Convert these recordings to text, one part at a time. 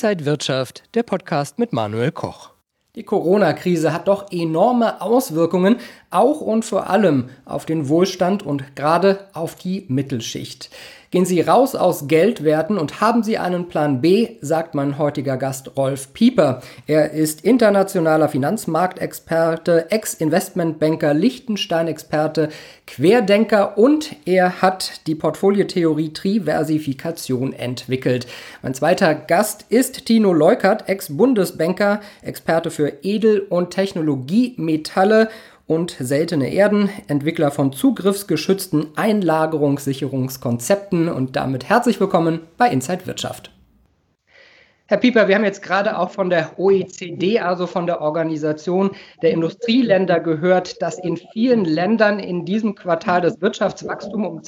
Inside Wirtschaft, der Podcast mit Manuel Koch. Die Corona-Krise hat doch enorme Auswirkungen, auch und vor allem auf den Wohlstand und gerade auf die Mittelschicht. Gehen Sie raus aus Geldwerten und haben Sie einen Plan B, sagt mein heutiger Gast Rolf Pieper. Er ist internationaler Finanzmarktexperte, Ex-Investmentbanker, Liechtenstein-Experte, Querdenker und er hat die Portfoliotheorie Triversifikation entwickelt. Mein zweiter Gast ist Tino Leukert, Ex-Bundesbanker, Experte für Edel- und Technologiemetalle und seltene Erden, Entwickler von zugriffsgeschützten Einlagerungssicherungskonzepten und damit herzlich willkommen bei Inside Wirtschaft. Herr Pieper, wir haben jetzt gerade auch von der OECD, also von der Organisation der Industrieländer gehört, dass in vielen Ländern in diesem Quartal das Wirtschaftswachstum um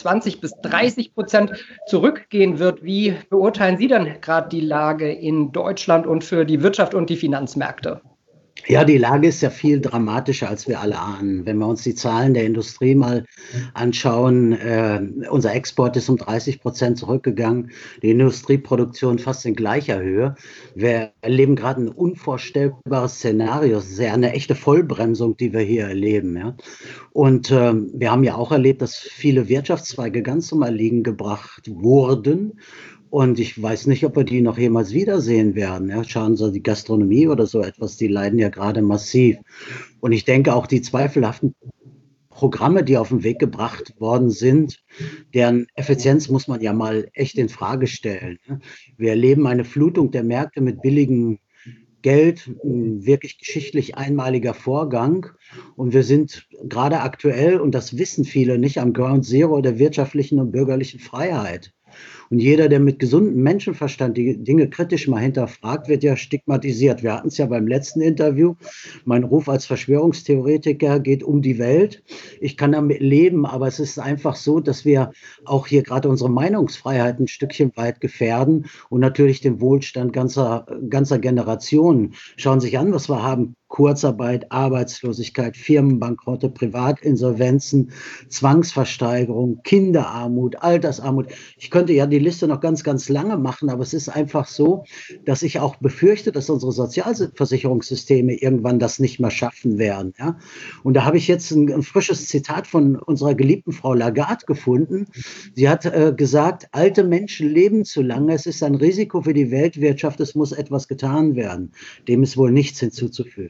20-30% zurückgehen wird. Wie beurteilen Sie denn gerade die Lage in Deutschland und für die Wirtschaft und die Finanzmärkte? Ja, die Lage ist ja viel dramatischer, als wir alle ahnen. Wenn wir uns die Zahlen der Industrie mal anschauen, unser Export ist um 30% zurückgegangen, die Industrieproduktion fast in gleicher Höhe. Wir erleben gerade ein unvorstellbares Szenario. Es ist ja eine echte Vollbremsung, die wir hier erleben. Ja? Und wir haben ja auch erlebt, dass viele Wirtschaftszweige ganz zum Erliegen gebracht wurden. Und ich weiß nicht, ob wir die noch jemals wiedersehen werden. Ja, schauen Sie, die Gastronomie oder so etwas, die leiden ja gerade massiv. Und ich denke auch die zweifelhaften Programme, die auf den Weg gebracht worden sind, deren Effizienz muss man ja mal echt in Frage stellen. Wir erleben eine Flutung der Märkte mit billigem Geld, ein wirklich geschichtlich einmaliger Vorgang. Und wir sind gerade aktuell, und das wissen viele nicht, am Ground Zero der wirtschaftlichen und bürgerlichen Freiheit. Und jeder, der mit gesundem Menschenverstand die Dinge kritisch mal hinterfragt, wird ja stigmatisiert. Wir hatten es ja beim letzten Interview. Mein Ruf als Verschwörungstheoretiker geht um die Welt. Ich kann damit leben, aber es ist einfach so, dass wir auch hier gerade unsere Meinungsfreiheit ein Stückchen weit gefährden und natürlich den Wohlstand ganzer Generationen. Schauen Sie sich an, was wir haben. Kurzarbeit, Arbeitslosigkeit, Firmenbankrotte, Privatinsolvenzen, Zwangsversteigerung, Kinderarmut, Altersarmut. Ich könnte ja die Liste noch ganz, ganz lange machen, aber es ist einfach so, dass ich auch befürchte, dass unsere Sozialversicherungssysteme irgendwann das nicht mehr schaffen werden. Ja? Und da habe ich jetzt ein frisches Zitat von unserer geliebten Frau Lagarde gefunden. Sie hat gesagt, alte Menschen leben zu lange, es ist ein Risiko für die Weltwirtschaft, es muss etwas getan werden. Dem ist wohl nichts hinzuzufügen.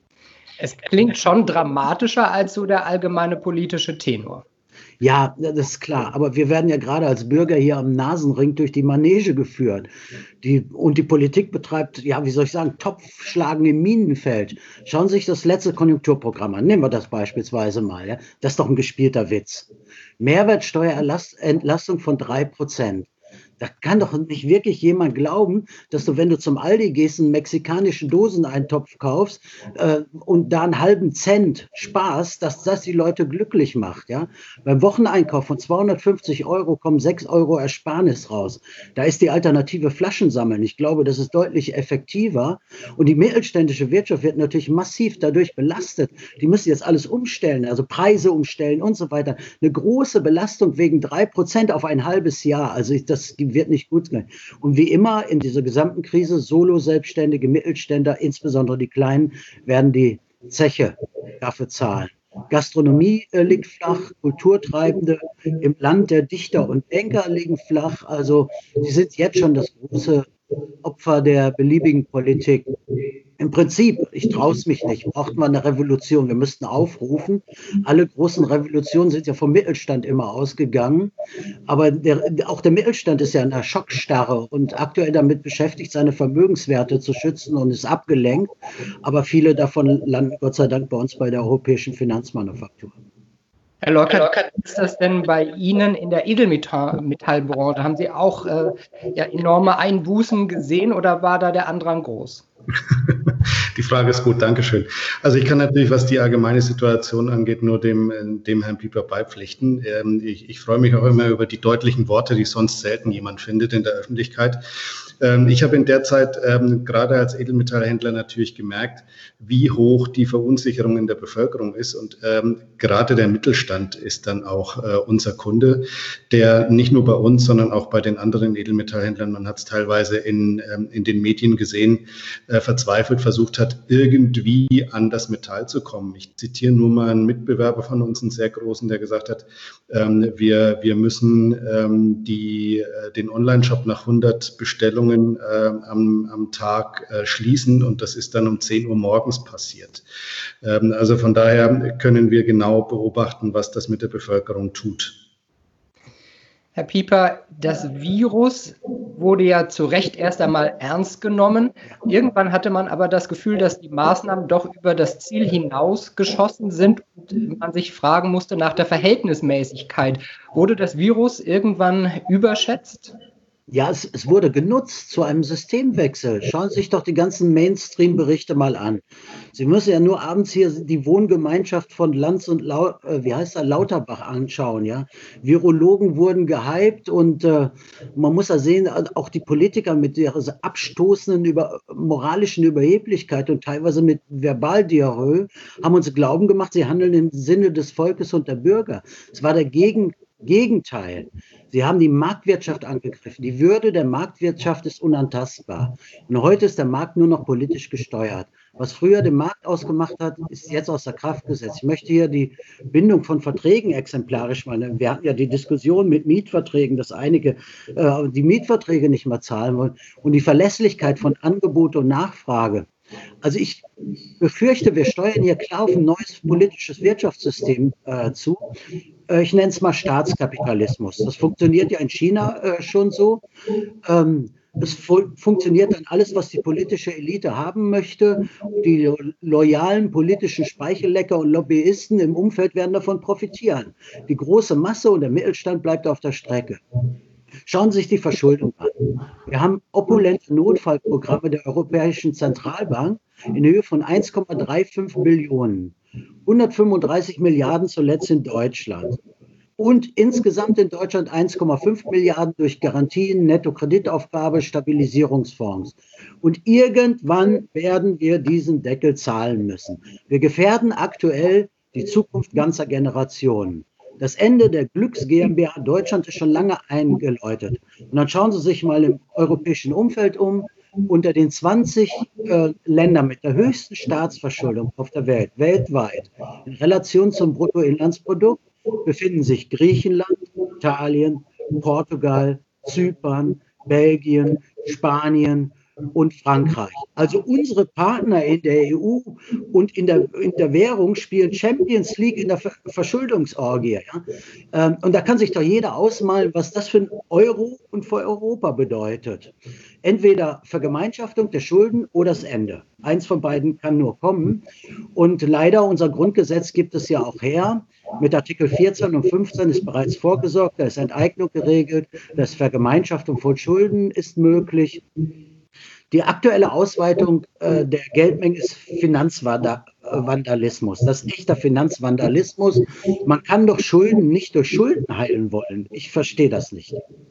Es klingt schon dramatischer als so der allgemeine politische Tenor. Ja, das ist klar. Aber wir werden ja gerade als Bürger hier am Nasenring durch die Manege geführt. Und die Politik betreibt, ja, wie soll ich sagen, Topfschlagen im Minenfeld. Schauen Sie sich das letzte Konjunkturprogramm an. Nehmen wir das beispielsweise mal. Ja? Das ist doch ein gespielter Witz. Mehrwertsteuerentlastung von 3%. Da kann doch nicht wirklich jemand glauben, dass du, wenn du zum Aldi gehst, einen mexikanischen Doseneintopf kaufst und da einen halben Cent sparst, dass das die Leute glücklich macht. Ja? Beim Wocheneinkauf von 250 € kommen 6 € Ersparnis raus. Da ist die Alternative Flaschen sammeln. Ich glaube, das ist deutlich effektiver. Und die mittelständische Wirtschaft wird natürlich massiv dadurch belastet. Die müssen jetzt alles umstellen, also Preise umstellen und so weiter. Eine große Belastung wegen 3% auf ein halbes Jahr. Also das wird nicht gut sein. Und wie immer in dieser gesamten Krise, Solo-Selbstständige, Mittelständler, insbesondere die Kleinen, werden die Zeche dafür zahlen. Gastronomie liegt flach, Kulturtreibende im Land der Dichter und Denker liegen flach. Also sie sind jetzt schon das große Opfer der beliebigen Politik. Im Prinzip, ich traue es mich nicht, braucht man eine Revolution. Wir müssten aufrufen. Alle großen Revolutionen sind ja vom Mittelstand immer ausgegangen. Aber auch der Mittelstand ist ja in einer Schockstarre und aktuell damit beschäftigt, seine Vermögenswerte zu schützen und ist abgelenkt. Aber viele davon landen Gott sei Dank bei uns bei der europäischen Finanzmanufaktur. Herr Leukert, wie ist das denn bei Ihnen in der Edelmetallbranche? Haben Sie auch enorme Einbußen gesehen oder war da der Andrang groß? Die Frage ist gut, Dankeschön. Also ich kann natürlich, was die allgemeine Situation angeht, nur dem Herrn Pieper beipflichten. Ich freue mich auch immer über die deutlichen Worte, die sonst selten jemand findet in der Öffentlichkeit. Ich habe in der Zeit gerade als Edelmetallhändler natürlich gemerkt, wie hoch die Verunsicherung in der Bevölkerung ist. Und gerade der Mittelstand ist dann auch unser Kunde, der nicht nur bei uns, sondern auch bei den anderen Edelmetallhändlern, man hat es teilweise in den Medien gesehen, verzweifelt versucht hat, irgendwie an das Metall zu kommen. Ich zitiere nur mal einen Mitbewerber von uns, einen sehr großen, der gesagt hat, wir müssen den Online-Shop nach 100 Bestellungen am Tag schließen und das ist dann um 10 Uhr morgens passiert. Also von daher können wir genau beobachten, was das mit der Bevölkerung tut. Herr Pieper, das Virus wurde ja zu Recht erst einmal ernst genommen. Irgendwann hatte man aber das Gefühl, dass die Maßnahmen doch über das Ziel hinausgeschossen sind und man sich fragen musste nach der Verhältnismäßigkeit. Wurde das Virus irgendwann überschätzt? Ja, es wurde genutzt zu einem Systemwechsel. Schauen Sie sich doch die ganzen Mainstream-Berichte mal an. Sie müssen ja nur abends hier die Wohngemeinschaft von Lanz und Lauterbach anschauen. Ja? Virologen wurden gehypt und man muss ja sehen, auch die Politiker mit ihrer abstoßenden moralischen Überheblichkeit und teilweise mit Verbaldiarrhoe haben uns glauben gemacht, sie handeln im Sinne des Volkes und der Bürger. Es war der Gegenteil. Sie haben die Marktwirtschaft angegriffen. Die Würde der Marktwirtschaft ist unantastbar. Und heute ist der Markt nur noch politisch gesteuert. Was früher den Markt ausgemacht hat, ist jetzt außer Kraft gesetzt. Ich möchte hier die Bindung von Verträgen exemplarisch machen. Wir hatten ja die Diskussion mit Mietverträgen, dass einige die Mietverträge nicht mehr zahlen wollen. Und die Verlässlichkeit von Angebot und Nachfrage. Also ich befürchte, wir steuern hier klar auf ein neues politisches Wirtschaftssystem zu. Ich nenne es mal Staatskapitalismus. Das funktioniert ja in China schon so. Es funktioniert dann alles, was die politische Elite haben möchte. Die loyalen politischen Speichellecker und Lobbyisten im Umfeld werden davon profitieren. Die große Masse und der Mittelstand bleibt auf der Strecke. Schauen Sie sich die Verschuldung an. Wir haben opulente Notfallprogramme der Europäischen Zentralbank in Höhe von 1,35 Billionen. 135 Milliarden zuletzt in Deutschland. Und insgesamt in Deutschland 1,5 Milliarden durch Garantien, Nettokreditaufgabe, Stabilisierungsfonds. Und irgendwann werden wir diesen Deckel zahlen müssen. Wir gefährden aktuell die Zukunft ganzer Generationen. Das Ende der Glücks GmbH Deutschland ist schon lange eingeläutet. Und dann schauen Sie sich mal im europäischen Umfeld um. Unter den 20 Ländern mit der höchsten Staatsverschuldung auf der Welt, weltweit, in Relation zum Bruttoinlandsprodukt, befinden sich Griechenland, Italien, Portugal, Zypern, Belgien, Spanien und Frankreich. Also unsere Partner in der EU und in der Währung spielen Champions League in der Verschuldungsorgie. Ja? Und da kann sich doch jeder ausmalen, was das für ein Euro und für Europa bedeutet. Entweder Vergemeinschaftung der Schulden oder das Ende. Eins von beiden kann nur kommen. Und leider, unser Grundgesetz gibt es ja auch her. Mit Artikel 14 und 15 ist bereits vorgesorgt, da ist Enteignung geregelt, das Vergemeinschaftung von Schulden ist möglich. Die aktuelle Ausweitung der Geldmenge ist Finanzvandalismus. Das ist echter Finanzvandalismus. Man kann doch Schulden nicht durch Schulden heilen wollen. Ich verstehe das nicht.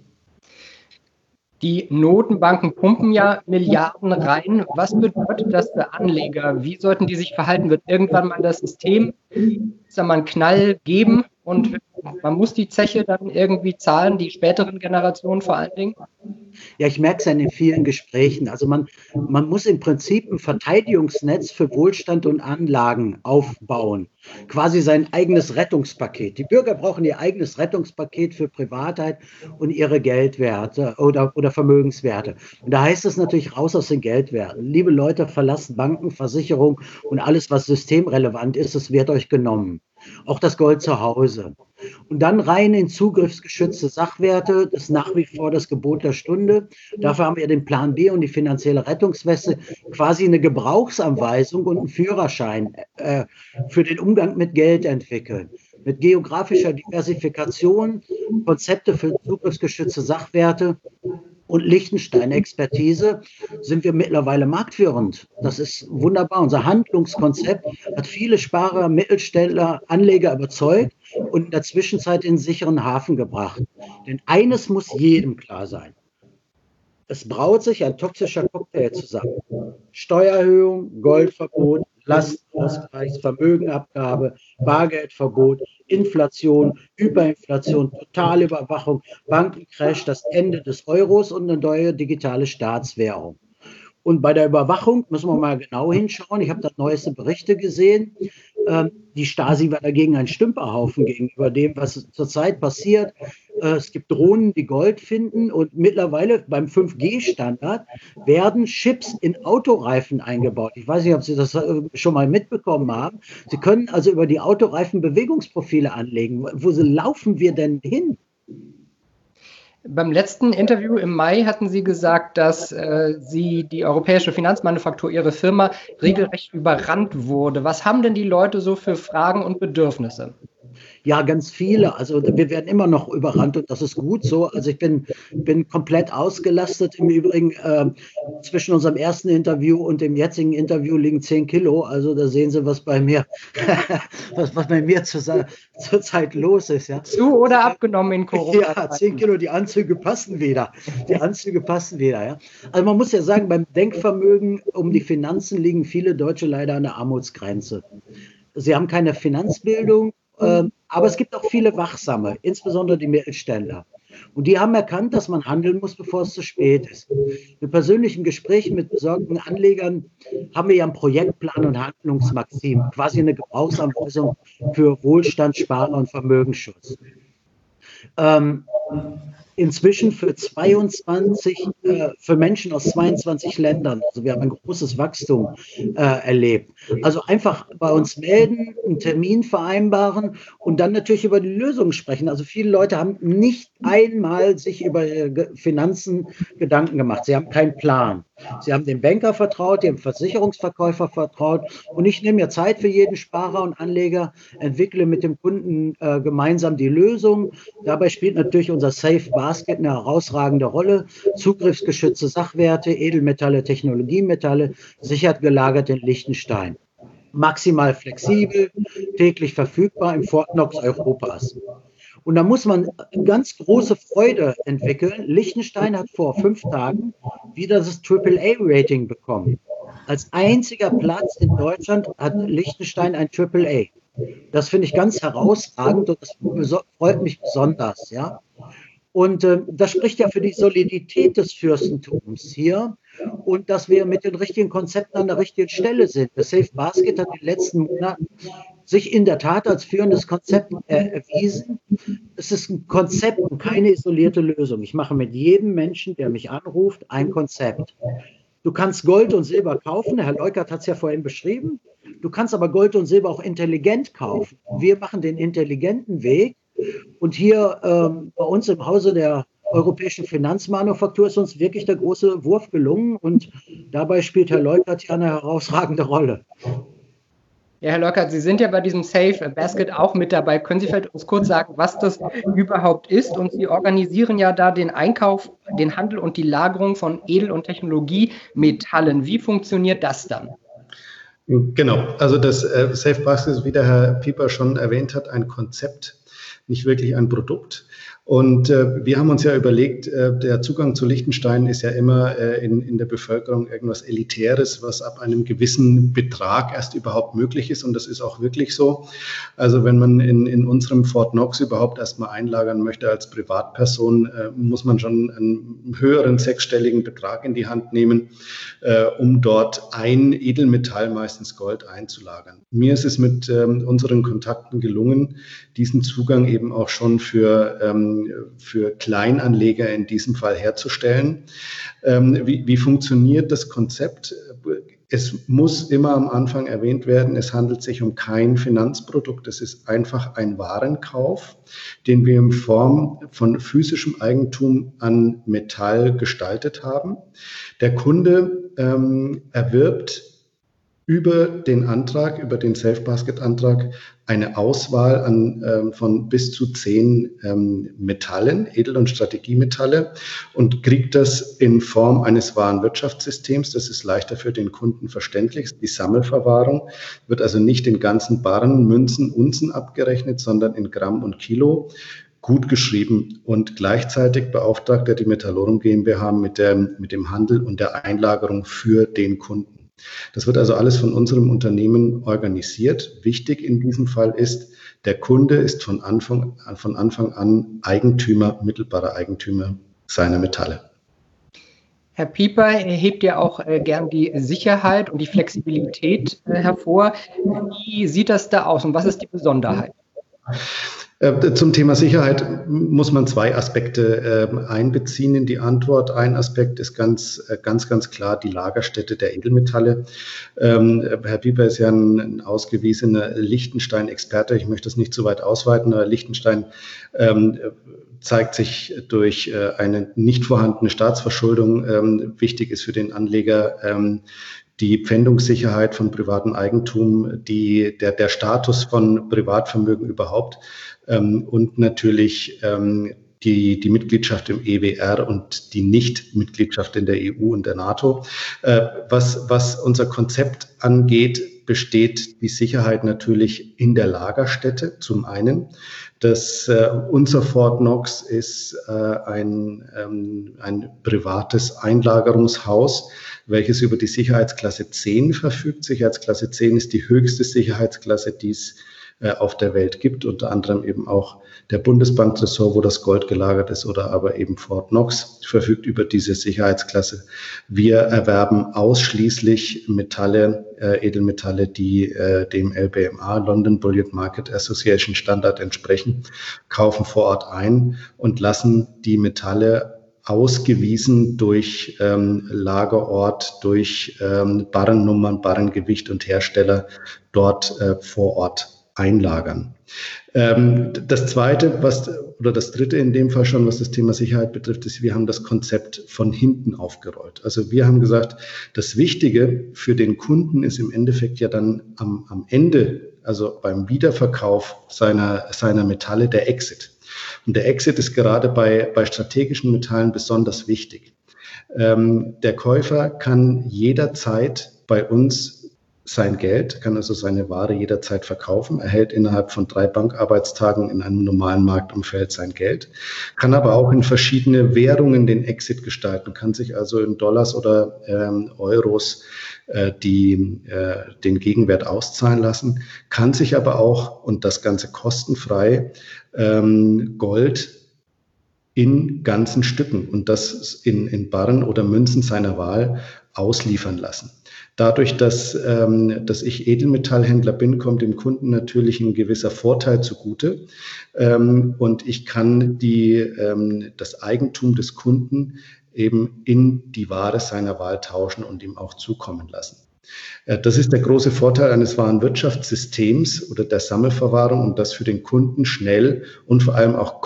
Die Notenbanken pumpen ja Milliarden rein. Was bedeutet das für Anleger? Wie sollten die sich verhalten? Wird irgendwann mal das System, sagen wir mal, einen Knall geben und man muss die Zeche dann irgendwie zahlen, die späteren Generationen vor allen Dingen? Ja, ich merke es ja in den vielen Gesprächen. Also man muss im Prinzip ein Verteidigungsnetz für Wohlstand und Anlagen aufbauen. Quasi sein eigenes Rettungspaket. Die Bürger brauchen ihr eigenes Rettungspaket für Privatheit und ihre Geldwerte oder Vermögenswerte. Und da heißt es natürlich raus aus den Geldwerten. Liebe Leute, verlasst Banken, Versicherung und alles, was systemrelevant ist, es wird euch genommen. Auch das Gold zu Hause. Und dann rein in zugriffsgeschützte Sachwerte, das ist nach wie vor das Gebot der Stunde. Dafür haben wir den Plan B und die finanzielle Rettungsweste, quasi eine Gebrauchsanweisung und einen Führerschein für den Umgang mit Geld entwickeln. Mit geografischer Diversifikation, Konzepte für zugriffsgeschützte Sachwerte und Liechtenstein-Expertise sind wir mittlerweile marktführend. Das ist wunderbar. Unser Handlungskonzept hat viele Sparer, Mittelständler, Anleger überzeugt und in der Zwischenzeit in einen sicheren Hafen gebracht. Denn eines muss jedem klar sein. Es braut sich ein toxischer Cocktail zusammen. Steuererhöhung, Goldverbot, Lastenausgleich, Vermögenabgabe, Bargeldverbot, Inflation, Hyperinflation, Totalüberwachung, Bankencrash, das Ende des Euros und eine neue digitale Staatswährung. Und bei der Überwachung müssen wir mal genau hinschauen. Ich habe da neueste Berichte gesehen. Die Stasi war dagegen ein Stümperhaufen gegenüber dem, was zurzeit passiert. Es gibt Drohnen, die Gold finden und mittlerweile beim 5G-Standard werden Chips in Autoreifen eingebaut. Ich weiß nicht, ob Sie das schon mal mitbekommen haben. Sie können also über die Autoreifen Bewegungsprofile anlegen. Wo laufen wir denn hin? Beim letzten Interview im Mai hatten Sie gesagt, dass Sie die europäische Finanzmanufaktur, Ihre Firma, regelrecht überrannt wurde. Was haben denn die Leute so für Fragen und Bedürfnisse? Ja, ganz viele. Also wir werden immer noch überrannt und das ist gut so. Also ich bin komplett ausgelastet. Im Übrigen zwischen unserem ersten Interview und dem jetzigen Interview liegen 10 Kilo. Also da sehen Sie, was bei mir, was bei mir zurzeit los ist. Ja. Zu oder abgenommen in Corona? Ja, 10 Kilo, die Anzüge passen wieder. Die Anzüge passen wieder. Ja. Also man muss ja sagen, beim Denkvermögen um die Finanzen liegen viele Deutsche leider an der Armutsgrenze. Sie haben keine Finanzbildung. Aber es gibt auch viele Wachsame, insbesondere die Mittelständler. Und die haben erkannt, dass man handeln muss, bevor es zu spät ist. In persönlichen Gesprächen mit besorgten Anlegern haben wir ja einen Projektplan und Handlungsmaxim, quasi eine Gebrauchsanweisung für Wohlstand, Sparer und Vermögensschutz. Inzwischen für Menschen aus 22 Ländern. Also wir haben ein großes Wachstum erlebt. Also einfach bei uns melden, einen Termin vereinbaren und dann natürlich über die Lösung sprechen. Also viele Leute haben nicht einmal sich über Finanzen Gedanken gemacht. Sie haben keinen Plan. Sie haben dem Banker vertraut, dem Versicherungsverkäufer vertraut und ich nehme mir Zeit für jeden Sparer und Anleger, entwickle mit dem Kunden gemeinsam die Lösung. Dabei spielt natürlich unser Safe Basket eine herausragende Rolle. Zugriffsgeschützte Sachwerte, Edelmetalle, Technologiemetalle, sichert gelagert in Liechtenstein. Maximal flexibel, täglich verfügbar im Fort Knox Europas. Und da muss man ganz große Freude entwickeln. Liechtenstein hat vor 5 Tagen wieder das AAA-Rating bekommen. Als einziger Platz in Deutschland hat Liechtenstein ein AAA. Das finde ich ganz herausragend und das freut mich besonders. Ja? Und das spricht ja für die Solidität des Fürstentums hier und dass wir mit den richtigen Konzepten an der richtigen Stelle sind. Das Safe Basket hat in den letzten Monaten sich in der Tat als führendes Konzept erwiesen. Es ist ein Konzept und keine isolierte Lösung. Ich mache mit jedem Menschen, der mich anruft, ein Konzept. Du kannst Gold und Silber kaufen, Herr Leukert hat es ja vorhin beschrieben. Du kannst aber Gold und Silber auch intelligent kaufen. Wir machen den intelligenten Weg. Und hier bei uns im Hause der europäischen Finanzmanufaktur ist uns wirklich der große Wurf gelungen. Und dabei spielt Herr Leukert ja eine herausragende Rolle. Ja, Herr Leukert, Sie sind ja bei diesem Safe Basket auch mit dabei. Können Sie vielleicht uns kurz sagen, was das überhaupt ist? Und Sie organisieren ja da den Einkauf, den Handel und die Lagerung von Edel- und Technologiemetallen. Wie funktioniert das dann? Genau, also das Safe Basket ist, wie der Herr Pieper schon erwähnt hat, ein Konzept, nicht wirklich ein Produkt. Und wir haben uns ja überlegt, der Zugang zu Liechtenstein ist ja immer in der Bevölkerung irgendwas Elitäres, was ab einem gewissen Betrag erst überhaupt möglich ist. Und das ist auch wirklich so. Also wenn man in unserem Fort Knox überhaupt erstmal einlagern möchte als Privatperson, muss man schon einen höheren sechsstelligen Betrag in die Hand nehmen, um dort ein Edelmetall, meistens Gold, einzulagern. Mir ist es mit unseren Kontakten gelungen, diesen Zugang eben auch schon für Kleinanleger in diesem Fall herzustellen. Wie funktioniert das Konzept? Es muss immer am Anfang erwähnt werden, es handelt sich um kein Finanzprodukt, es ist einfach ein Warenkauf, den wir in Form von physischem Eigentum an Metall gestaltet haben. Der Kunde erwirbt über den Antrag, über den Safe-Basket-Antrag eine Auswahl von bis zu 10 Metallen, Edel- und Strategiemetalle und kriegt das in Form eines Warenwirtschaftssystems. Das ist leichter für den Kunden verständlich. Die Sammelverwahrung wird also nicht in ganzen Barren, Münzen, Unzen abgerechnet, sondern in Gramm und Kilo. Gut geschrieben und gleichzeitig beauftragt er die Metallorum GmbH mit dem Handel und der Einlagerung für den Kunden. Das wird also alles von unserem Unternehmen organisiert. Wichtig in diesem Fall ist, der Kunde ist von Anfang an Eigentümer, mittelbarer Eigentümer seiner Metalle. Herr Pieper hebt ja auch gern die Sicherheit und die Flexibilität hervor. Wie sieht das da aus und was ist die Besonderheit? Zum Thema Sicherheit muss man 2 Aspekte einbeziehen in die Antwort. Ein Aspekt ist ganz klar die Lagerstätte der Edelmetalle. Herr Pieper ist ja ein ausgewiesener Liechtenstein-Experte. Ich möchte das nicht zu weit ausweiten, aber Liechtenstein zeigt sich durch eine nicht vorhandene Staatsverschuldung. Wichtig ist für den Anleger die Pfändungssicherheit von privatem Eigentum, der Status von Privatvermögen überhaupt und natürlich die Mitgliedschaft im EWR und die Nicht-Mitgliedschaft in der EU und der NATO. Was unser Konzept angeht, besteht die Sicherheit natürlich in der Lagerstätte zum einen. Unser Fort Knox ist ein privates Einlagerungshaus, welches über die Sicherheitsklasse 10 verfügt. Sicherheitsklasse 10 ist die höchste Sicherheitsklasse, die es auf der Welt gibt, unter anderem eben auch der Bundesbanktresor, wo das Gold gelagert ist, oder aber eben Fort Knox verfügt über diese Sicherheitsklasse. Wir erwerben ausschließlich Edelmetalle, die dem LBMA, London Bullion Market Association Standard entsprechen, kaufen vor Ort ein und lassen die Metalle ausgewiesen durch Lagerort, durch Barrennummern, Barrengewicht und Hersteller dort vor Ort einlagern. Das dritte in dem Fall schon, was das Thema Sicherheit betrifft, ist, wir haben das Konzept von hinten aufgerollt. Also wir haben gesagt, das Wichtige für den Kunden ist im Endeffekt ja dann am Ende, also beim Wiederverkauf seiner Metalle, der Exit. Und der Exit ist gerade bei strategischen Metallen besonders wichtig. Der Käufer kann jederzeit bei uns sein Geld, kann also seine Ware jederzeit verkaufen, erhält innerhalb von 3 Bankarbeitstagen in einem normalen Marktumfeld sein Geld, kann aber auch in verschiedene Währungen den Exit gestalten, kann sich also in Dollars oder Euros den Gegenwert auszahlen lassen, kann sich aber auch, und das Ganze kostenfrei, Gold in ganzen Stücken und das in Barren oder Münzen seiner Wahl ausliefern lassen. Dadurch, dass ich Edelmetallhändler bin, kommt dem Kunden natürlich ein gewisser Vorteil zugute. Und ich kann das Eigentum des Kunden eben in die Ware seiner Wahl tauschen und ihm auch zukommen lassen. Das ist der große Vorteil eines Warenwirtschaftssystems oder der Sammelverwahrung, und das für den Kunden schnell und vor allem auch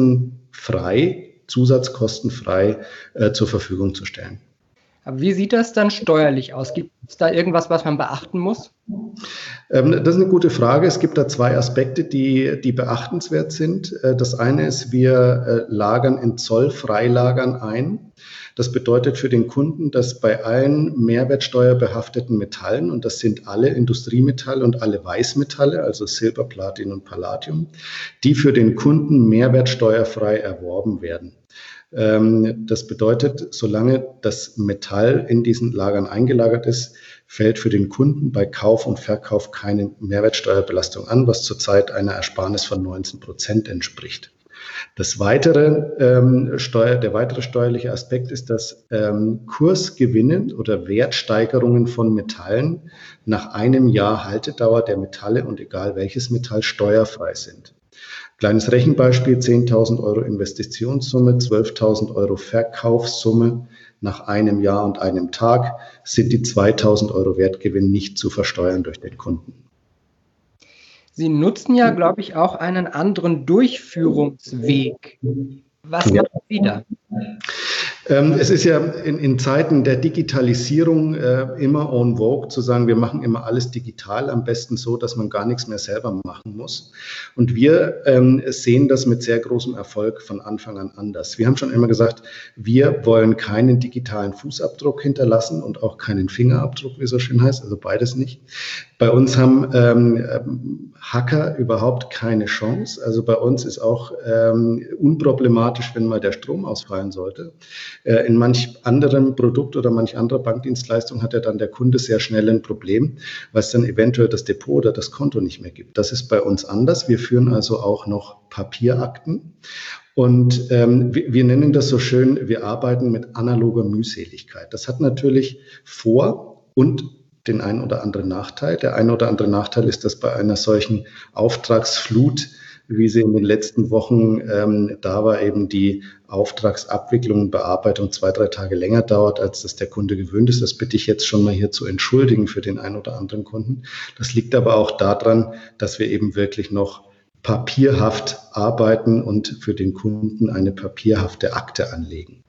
zusatzkostenfrei zur Verfügung zu stellen. Aber wie sieht das dann steuerlich aus? Gibt es da irgendwas, was man beachten muss? Das ist eine gute Frage. Es gibt da 2 Aspekte, die beachtenswert sind. Das eine ist, wir lagern in Zollfreilagern ein. Das bedeutet für den Kunden, dass bei allen mehrwertsteuerbehafteten Metallen, und das sind alle Industriemetalle und alle Weißmetalle, also Silber, Platin und Palladium, die für den Kunden mehrwertsteuerfrei erworben werden. Das bedeutet, solange das Metall in diesen Lagern eingelagert ist, fällt für den Kunden bei Kauf und Verkauf keine Mehrwertsteuerbelastung an, was zurzeit einer Ersparnis von 19% entspricht. Der weitere steuerliche Aspekt ist, dass Kursgewinne oder Wertsteigerungen von Metallen nach einem Jahr Haltedauer der Metalle und egal welches Metall steuerfrei sind. Kleines Rechenbeispiel, 10.000 Euro Investitionssumme, 12.000 Euro Verkaufssumme nach einem Jahr und einem Tag sind die 2.000 Euro Wertgewinn nicht zu versteuern durch den Kunden. Sie nutzen ja, glaube ich, auch einen anderen Durchführungsweg. Was machen Sie da? Es ist ja in Zeiten der Digitalisierung immer en vogue zu sagen, wir machen immer alles digital, am besten so, dass man gar nichts mehr selber machen muss. Und wir sehen das mit sehr großem Erfolg von Anfang an anders. Wir haben schon immer gesagt, wir wollen keinen digitalen Fußabdruck hinterlassen und auch keinen Fingerabdruck, wie es so schön heißt, also beides nicht. Bei uns haben Hacker überhaupt keine Chance. Also bei uns ist auch unproblematisch, wenn mal der Strom ausfallen sollte. In manch anderem Produkt oder manch anderer Bankdienstleistung hat ja dann der Kunde sehr schnell ein Problem, weil es dann eventuell das Depot oder das Konto nicht mehr gibt. Das ist bei uns anders. Wir führen also auch noch Papierakten. Und wir nennen das so schön, wir arbeiten mit analoger Mühseligkeit. Das hat natürlich Vor- und den einen oder anderen Nachteil. Der eine oder andere Nachteil ist, dass bei einer solchen Auftragsflut, wie sie in den letzten Wochen da war, eben die Auftragsabwicklung und Bearbeitung 2-3 Tage länger dauert, als das der Kunde gewöhnt ist. Das bitte ich jetzt schon mal hier zu entschuldigen für den einen oder anderen Kunden. Das liegt aber auch daran, dass wir eben wirklich noch papierhaft arbeiten und für den Kunden eine papierhafte Akte anlegen.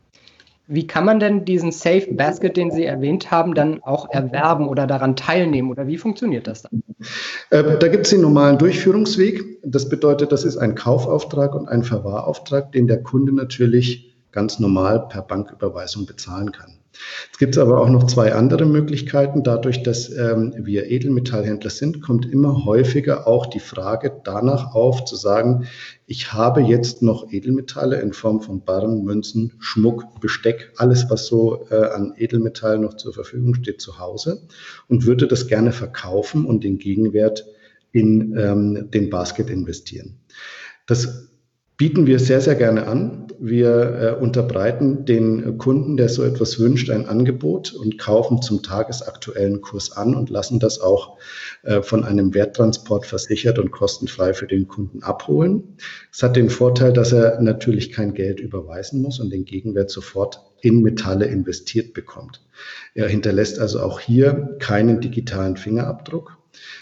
Wie kann man denn diesen Safe Basket, den Sie erwähnt haben, dann auch erwerben oder daran teilnehmen? Oder wie funktioniert das dann? Da gibt es den normalen Durchführungsweg. Das bedeutet, das ist ein Kaufauftrag und ein Verwahrauftrag, den der Kunde natürlich ganz normal per Banküberweisung bezahlen kann. Es gibt aber auch noch 2 andere Möglichkeiten. Dadurch, dass wir Edelmetallhändler sind, kommt immer häufiger auch die Frage danach auf, zu sagen, ich habe jetzt noch Edelmetalle in Form von Barren, Münzen, Schmuck, Besteck, alles, was so an Edelmetall noch zur Verfügung steht, zu Hause und würde das gerne verkaufen und den Gegenwert in den Basket investieren. Das bieten wir sehr, sehr gerne an. Wir unterbreiten den Kunden, der so etwas wünscht, ein Angebot und kaufen zum tagesaktuellen Kurs an und lassen das auch von einem Werttransport versichert und kostenfrei für den Kunden abholen. Es hat den Vorteil, dass er natürlich kein Geld überweisen muss und den Gegenwert sofort in Metalle investiert bekommt. Er hinterlässt also auch hier keinen digitalen Fingerabdruck.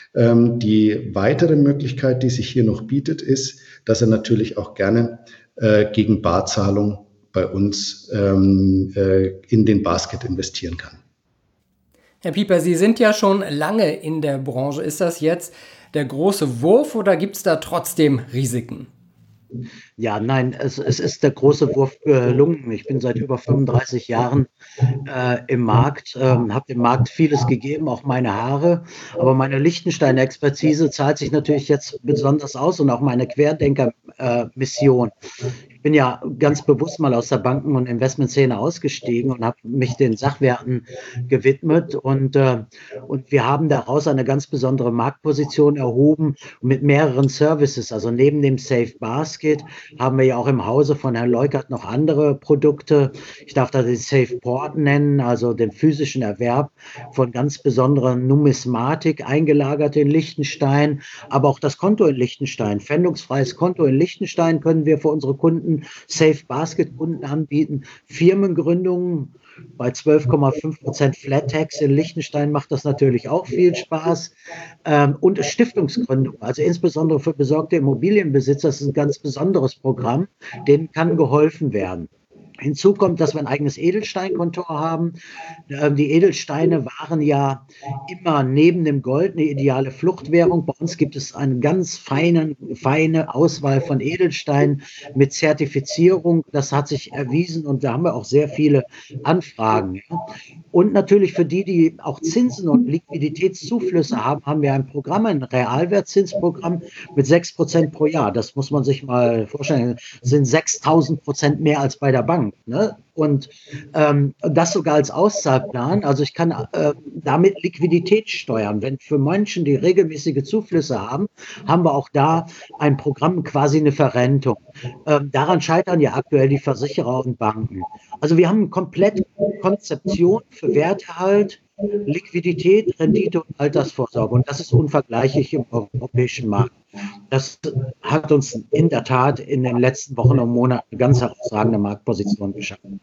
Die weitere Möglichkeit, die sich hier noch bietet, ist, dass er natürlich auch gerne gegen Barzahlung bei uns in den Basket investieren kann. Herr Pieper, Sie sind ja schon lange in der Branche. Ist das jetzt der große Wurf oder gibt es da trotzdem Risiken? Ja, nein, es ist der große Wurf gelungen. Ich bin seit über 35 Jahren im Markt, habe dem Markt vieles gegeben, auch meine Haare. Aber meine Liechtenstein-Expertise zahlt sich natürlich jetzt besonders aus und auch meine Querdenker-Mission. Ich bin ja ganz bewusst mal aus der Banken- und Investmentszene ausgestiegen und habe mich den Sachwerten gewidmet. Und wir haben daraus eine ganz besondere Marktposition erhoben mit mehreren Services. Also neben dem Safe Basket haben wir ja auch im Hause von Herrn Leukert noch andere Produkte. Ich darf da den Safe Port nennen, also den physischen Erwerb von ganz besonderer Numismatik, eingelagert in Liechtenstein, aber auch das Konto in Liechtenstein. Pfändungsfreies Konto in Liechtenstein können wir für unsere Kunden, Safe Basket Kunden anbieten. Firmengründungen bei 12,5% Flat Tax in Liechtenstein macht das natürlich auch viel Spaß. Und Stiftungsgründung, also insbesondere für besorgte Immobilienbesitzer, das ist ein ganz besonderes Programm, denen kann geholfen werden. Hinzu kommt, dass wir ein eigenes Edelsteinkonto haben. Die Edelsteine waren ja immer neben dem Gold eine ideale Fluchtwährung. Bei uns gibt es eine ganz feine Auswahl von Edelsteinen mit Zertifizierung. Das hat sich erwiesen und da haben wir auch sehr viele Anfragen. Und natürlich für die auch Zinsen und Liquiditätszuflüsse haben, haben wir ein Programm, ein Realwertzinsprogramm mit 6% pro Jahr. Das muss man sich mal vorstellen. Das sind 6.000% mehr als bei der Bank. Ne? Und das sogar als Auszahlplan. Also ich kann damit Liquidität steuern. Wenn für Menschen, die regelmäßige Zuflüsse haben, haben wir auch da ein Programm, quasi eine Verrentung. Daran scheitern ja aktuell die Versicherer und Banken. Also wir haben eine komplette Konzeption für Werterhalt, Liquidität, Rendite und Altersvorsorge. Und das ist unvergleichlich im europäischen Markt. Das hat uns in der Tat in den letzten Wochen und Monaten eine ganz herausragende Marktposition geschaffen.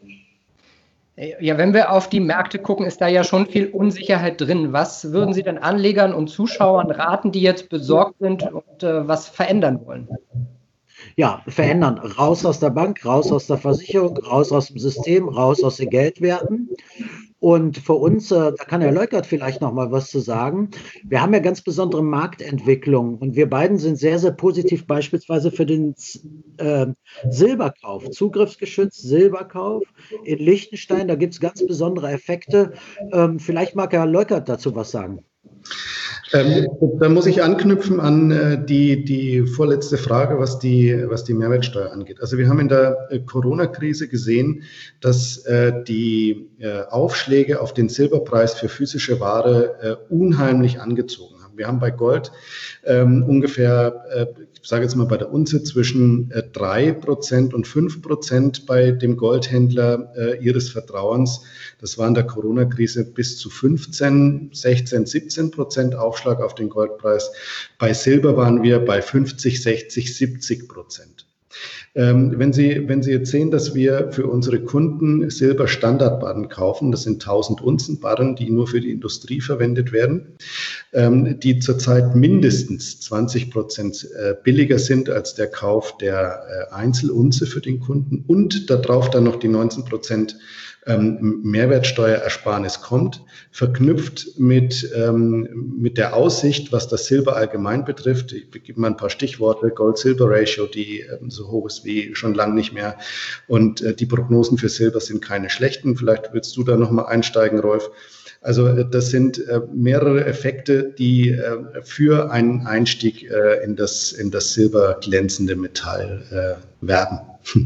Ja, wenn wir auf die Märkte gucken, ist da ja schon viel Unsicherheit drin. Was würden Sie denn Anlegern und Zuschauern raten, die jetzt besorgt sind und was verändern wollen? Ja, verändern. Raus aus der Bank, raus aus der Versicherung, raus aus dem System, raus aus den Geldwerten. Und für uns, da kann Herr Leukert vielleicht noch mal was zu sagen. Wir haben ja ganz besondere Marktentwicklungen und wir beiden sind sehr, sehr positiv beispielsweise für den Silberkauf, zugriffsgeschützt Silberkauf in Liechtenstein. Da gibt es ganz besondere Effekte. Vielleicht mag Herr Leukert dazu was sagen. Da muss ich anknüpfen an die vorletzte Frage, was die Mehrwertsteuer angeht. Also wir haben in der Corona-Krise gesehen, dass die Aufschläge auf den Silberpreis für physische Ware unheimlich angezogen haben. Wir haben bei Gold ungefähr, ich sage jetzt mal bei der Unze, zwischen 3% und 5% bei dem Goldhändler ihres Vertrauens. Das war in der Corona-Krise bis zu 15, 16, 17% Aufschlag auf den Goldpreis. Bei Silber waren wir bei 50, 60, 70%. Wenn Sie jetzt sehen, dass wir für unsere Kunden Silber-Standardbarren kaufen, das sind 1000 Unzen Barren, die nur für die Industrie verwendet werden, die zurzeit mindestens 20% billiger sind als der Kauf der Einzelunze für den Kunden und darauf dann noch die 19% Mehrwertsteuerersparnis kommt, verknüpft mit der Aussicht, was das Silber allgemein betrifft. Ich gebe mal ein paar Stichworte: Gold-Silber-Ratio, die so hoch ist wie schon lange nicht mehr. Und die Prognosen für Silber sind keine schlechten. Vielleicht willst du da nochmal einsteigen, Rolf. Also das sind mehrere Effekte, die für einen Einstieg in das silberglänzende Metall werben.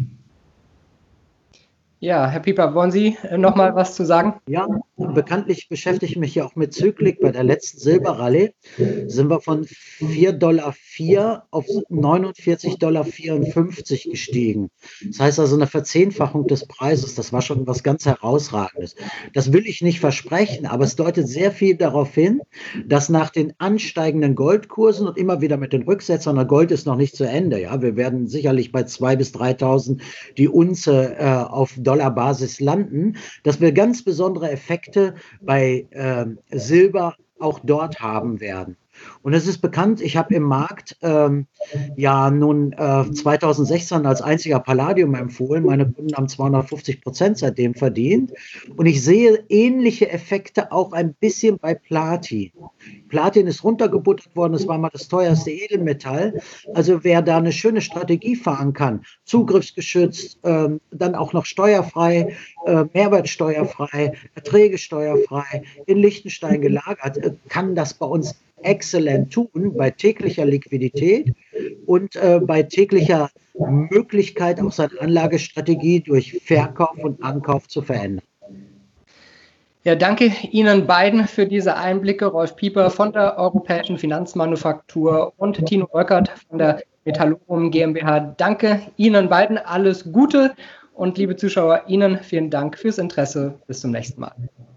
Ja, Herr Pieper, wollen Sie noch mal was zu sagen? Ja, bekanntlich beschäftige ich mich ja auch mit Zyklik. Bei der letzten Silberrallye sind wir von $4,04 auf $49,54 gestiegen. Das heißt also eine Verzehnfachung des Preises. Das war schon was ganz Herausragendes. Das will ich nicht versprechen, aber es deutet sehr viel darauf hin, dass nach den ansteigenden Goldkursen und immer wieder mit den Rücksetzern, der Gold ist noch nicht zu Ende. Ja, wir werden sicherlich bei 2.000 bis 3.000 die Unze auf Dollarbasis landen, dass wir ganz besondere Effekte bei Silber auch dort haben werden. Und es ist bekannt, ich habe im Markt 2016 als einziger Palladium empfohlen. Meine Kunden haben 250% seitdem verdient. Und ich sehe ähnliche Effekte auch ein bisschen bei Platin. Platin ist runtergebuttert worden, es war mal das teuerste Edelmetall. Also wer da eine schöne Strategie fahren kann, zugriffsgeschützt, dann auch noch steuerfrei, mehrwertsteuerfrei, erträgesteuerfrei, in Liechtenstein gelagert, kann das bei uns exzellent tun, bei täglicher Liquidität und bei täglicher Möglichkeit, auch seine Anlagestrategie durch Verkauf und Ankauf zu verändern. Ja, danke Ihnen beiden für diese Einblicke. Rolf Pieper von der Europäischen Finanzmanufaktur und Tino Leukert von der Metallorum GmbH. Danke Ihnen beiden, alles Gute und liebe Zuschauer, Ihnen vielen Dank fürs Interesse. Bis zum nächsten Mal.